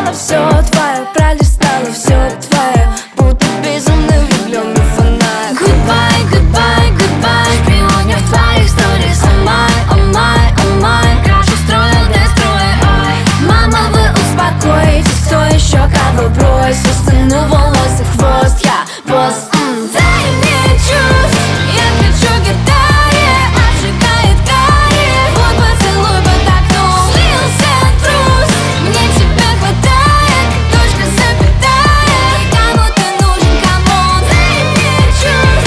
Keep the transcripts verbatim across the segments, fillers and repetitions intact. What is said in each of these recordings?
стало все твое, пролистала все твое, будто безумно влюбленный фанат. Goodbye, goodbye, goodbye, шпионю в твоих сторис. Oh my, oh my, oh my, крашу строил дестрой. Мама, вы успокойтесь, кто еще кого бросил? Стану волосы хвост, я босс. М, Дай мне чувств, я кричу гитаре, обжигает каре. Вот поцелуй под окном, слился трус, мне тебя хватает, точка запятая. Кому ты нужен, камон, дай мне чувств.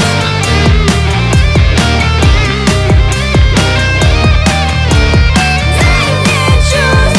Дай мне чувств.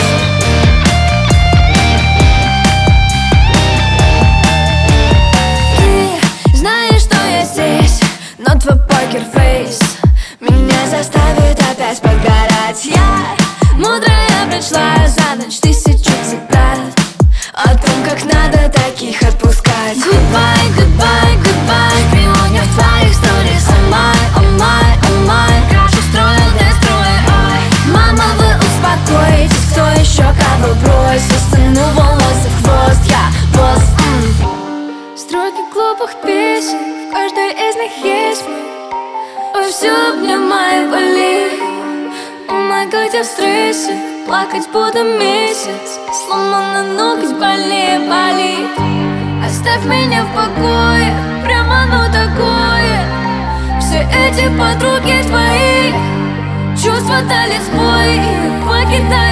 Ты знаешь, что я здесь, но твой покерфейс меня заставит опять подгорать. Я мудрая прочла за ночь тысячу цитат о том, как надо таких отпускать. Goodbye, goodbye, goodbye, шпионю в твоих сторис. Oh my, oh my, oh my, крашу строил дестрой. Мама, вы успокойтесь, кто еще кого бросил? Стану волосы хвост, я босс. М. Строки глупых песен, в каждой из них есть мы. Ой, все обнимай, боли. О май гад, я в стрессе, плакать буду месяц. Сломанный ноготь больнее болит. Оставь меня в покое, прямо оно такое. Все эти подруги твои, чувства дали сбой, покидай.